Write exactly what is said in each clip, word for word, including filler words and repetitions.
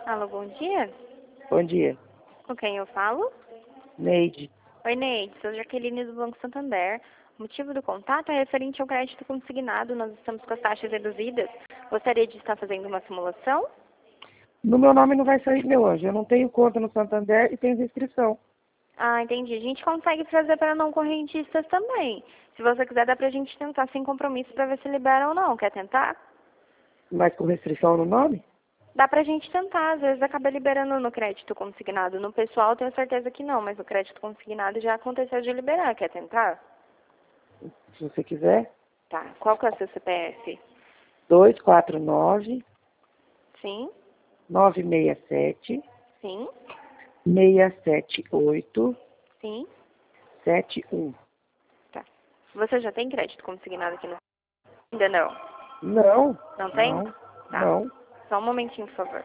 Alô, bom dia. Bom dia. Com quem eu falo? Neide. Oi, Neide. Sou Jaqueline do Banco Santander. O motivo do contato é referente ao crédito consignado. Nós estamos com as taxas reduzidas. Gostaria de estar fazendo uma simulação? No meu nome não vai sair, meu anjo. Eu não tenho conta no Santander e tenho restrição. Ah, entendi. A gente consegue fazer para não correntistas também. Se você quiser, dá pra gente tentar sem compromisso para ver se libera ou não. Quer tentar? Mas com restrição no nome? Dá pra gente tentar. Às vezes acaba liberando no crédito consignado. No pessoal, tenho certeza que não, mas no crédito consignado já aconteceu de liberar. Quer tentar? Se você quiser. Tá. Qual que é o seu C P F? dois quatro nove, Sim, nove seis sete, sim, seis sete oito, sim. sete um. Tá. Você já tem crédito consignado aqui no... Ainda não? Não, Não tem? não, Tá. não. Só um momentinho, por favor.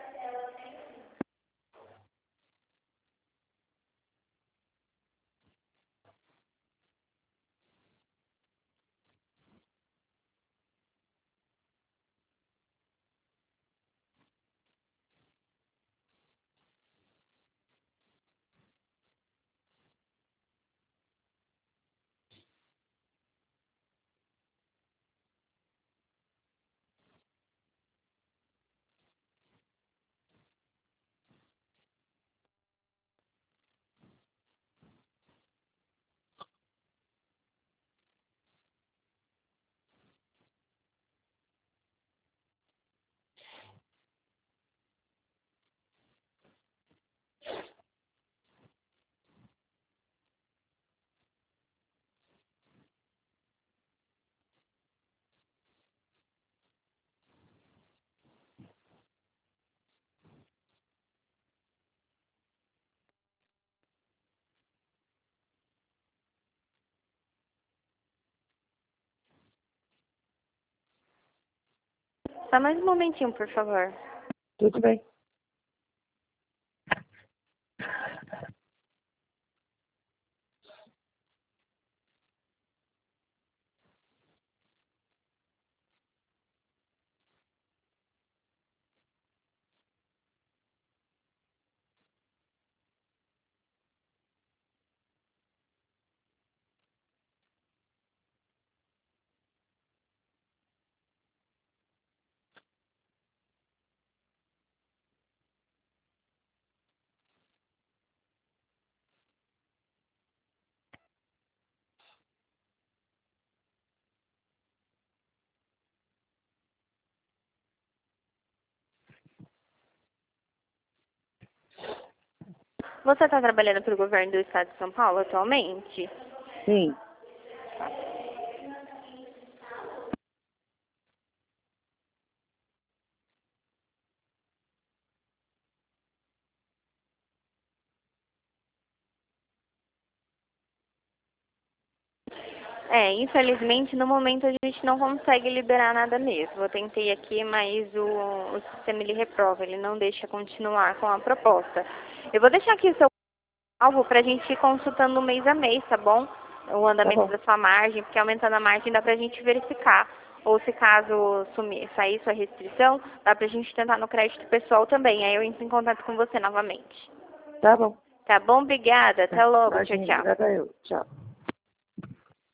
Só mais um momentinho, por favor. Tudo bem. Você está trabalhando para o governo do estado de São Paulo atualmente? Sim. É, infelizmente, no momento a gente não consegue liberar nada mesmo. Eu tentei aqui, mas o, o sistema ele reprova, ele não deixa continuar com a proposta. Eu vou deixar aqui o seu alvo para a gente ir consultando mês a mês, tá bom? O Tá andamento bom. da sua margem, porque aumentando a margem dá para a gente verificar. Ou se caso sumir, sair sua restrição, dá para a gente tentar no crédito pessoal também. Aí eu entro em contato com você novamente. Tá bom. Tá bom? Obrigada. Até logo. Tchau, Imagina, tchau. obrigada eu. Tchau.